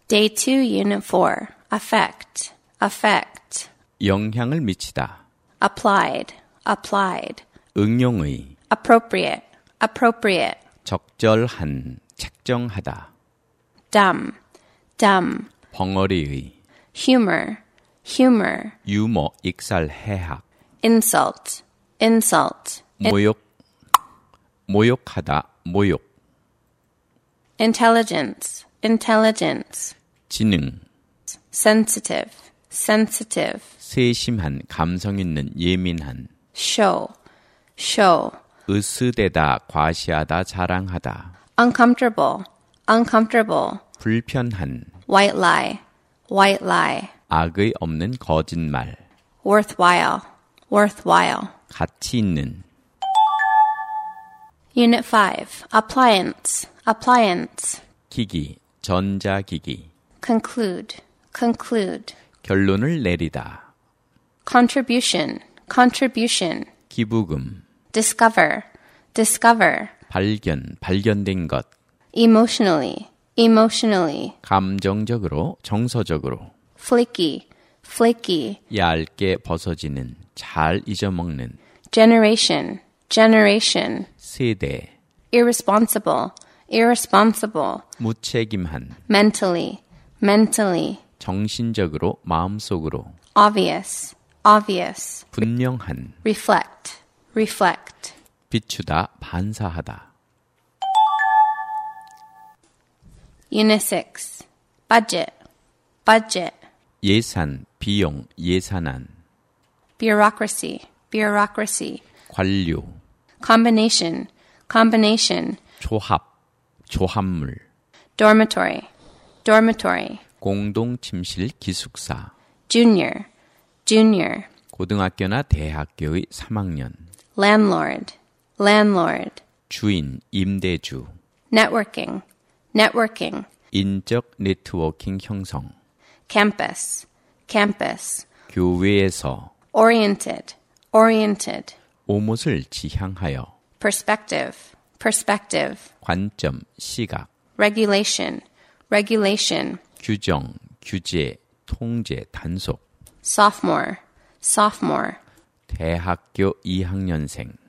Day 2, Unit 4. Affect, affect. 영향을 미치다. Applied, applied. 응용의. Appropriate, appropriate. 적절한, 책정하다. Dumb, dumb. 벙어리의. Humor, humor. 유머, 익살, 해학. Insult, insult. 모욕하다, 모욕. Intelligence, intelligence. 지능. Sensitive, sensitive. 세심한, 감성 있는, 예민한. Show, show. 으스대다, 과시하다, 자랑하다. Uncomfortable, uncomfortable. 불편한. White lie, white lie. 악의 없는 거짓말. Worthwhile, worthwhile. 가치 있는. Unit 5. Appliance, appliance. 기기, 전자기기. Conclude, conclude. 결론을 내리다. Contribution, contribution. 기부금. Discover, discover. 발견, 발견된 것. Emotionally, emotionally. 감정적으로, 정서적으로. Flaky, flaky. 얇게 벗어지는, 잘 잊어먹는. Generation, generation. 세대. Irresponsible, irresponsible. 무책임한. Mentally, mentally. 정신적으로, 마음속으로. Obvious, obvious. 분명한. Reflect, reflect. 비추다, 반사하다. Unit 6. Budget, budget. 예산, 비용, 예산안. Bureaucracy, bureaucracy. 관료. Combination, combination. 조합, 조합물. Dormitory, dormitory. 공동 침실 기숙사. Junior, junior. 고등학교나 대학교의 3학년. Landlord, landlord. 주인, 임대주. Networking, networking. 인적 네트워킹 형성. Campus, campus. 교외에서. Oriented, oriented. 오못을 지향하여. Perspective, perspective. 관점, 시각. Regulation, regulation. 규정, 규제, 통제, 단속. Sophomore, sophomore. 대학교 2학년생.